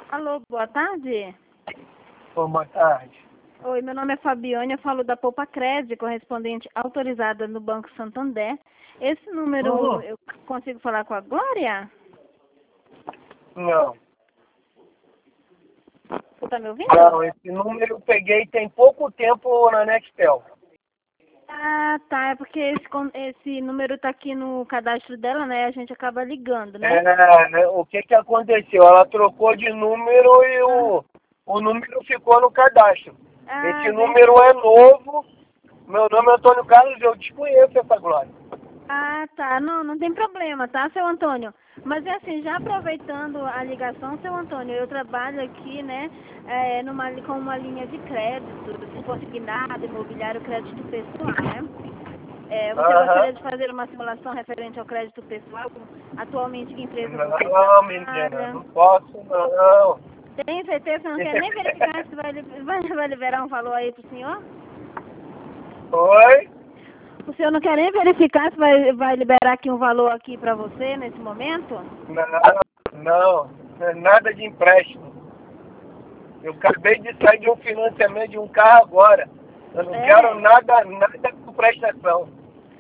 Alô, boa tarde. Boa tarde. Oi, meu nome é Fabiane, eu falo da Poupa Crédito, correspondente autorizada no Banco Santander. Esse número eu consigo falar com a Glória? Não. Você tá me ouvindo? Não, esse número eu peguei tem pouco tempo na Nextel. Ah, tá, é porque esse número tá aqui no cadastro dela, né? A gente acaba ligando, né? Né, o que aconteceu? Ela trocou de número e o número ficou no cadastro. Ah, Esse número é novo. Meu nome é Antônio Carlos, eu desconheço essa Glória. Ah, tá. Não tem problema, tá, seu Antônio? Mas é assim, já aproveitando a ligação, seu Antônio, eu trabalho aqui, né, com uma linha de crédito, consignado, imobiliário, crédito pessoal, né? Você gostaria de fazer uma simulação referente ao crédito pessoal? Atualmente, que empresa você Não, menina, trabalha? não posso não. Tem certeza? Você não quer nem verificar se vai liberar um valor aí pro senhor? Oi? O senhor não quer nem verificar se vai liberar aqui um valor aqui para você nesse momento? Não é nada de empréstimo. Eu acabei de sair de um financiamento de um carro agora. Eu não quero nada com prestação.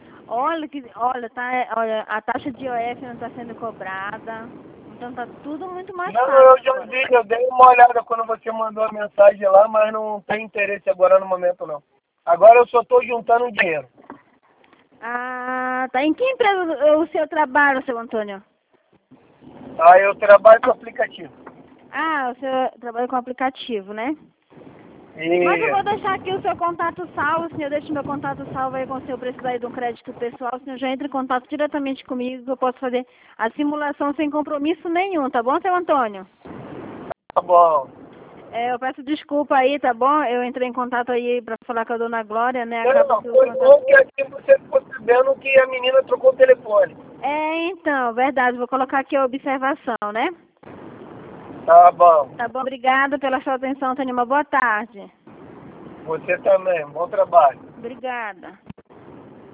Olha, a taxa de IOF não está sendo cobrada. Então tá tudo muito mais Não, fácil eu já agora. vi, eu dei uma olhada quando você mandou a mensagem lá, mas não tem interesse agora no momento não. Agora eu só estou juntando dinheiro. Ah, tá. Em que empresa o seu trabalho, seu Antônio? Aí eu trabalho com aplicativo. Ah, o senhor trabalha com aplicativo, né? Mas eu E vou deixar aqui o seu contato salvo, o senhor deixa o meu contato salvo aí com se eu precisar aí de um crédito pessoal, o senhor já entra em contato diretamente comigo, que eu posso fazer a simulação sem compromisso nenhum, tá bom, seu Antônio? tá bom. Eu peço desculpa aí, tá bom? Eu entrei em contato aí pra falar com a dona Glória, né? Acaba Não, que o foi contato... bom que aqui você ficou sabendo que a menina trocou o telefone. Então, verdade, vou colocar aqui a observação, né? Tá bom. Tá bom, obrigada pela sua atenção, Antônio, uma boa tarde. Você também, bom trabalho. Obrigada.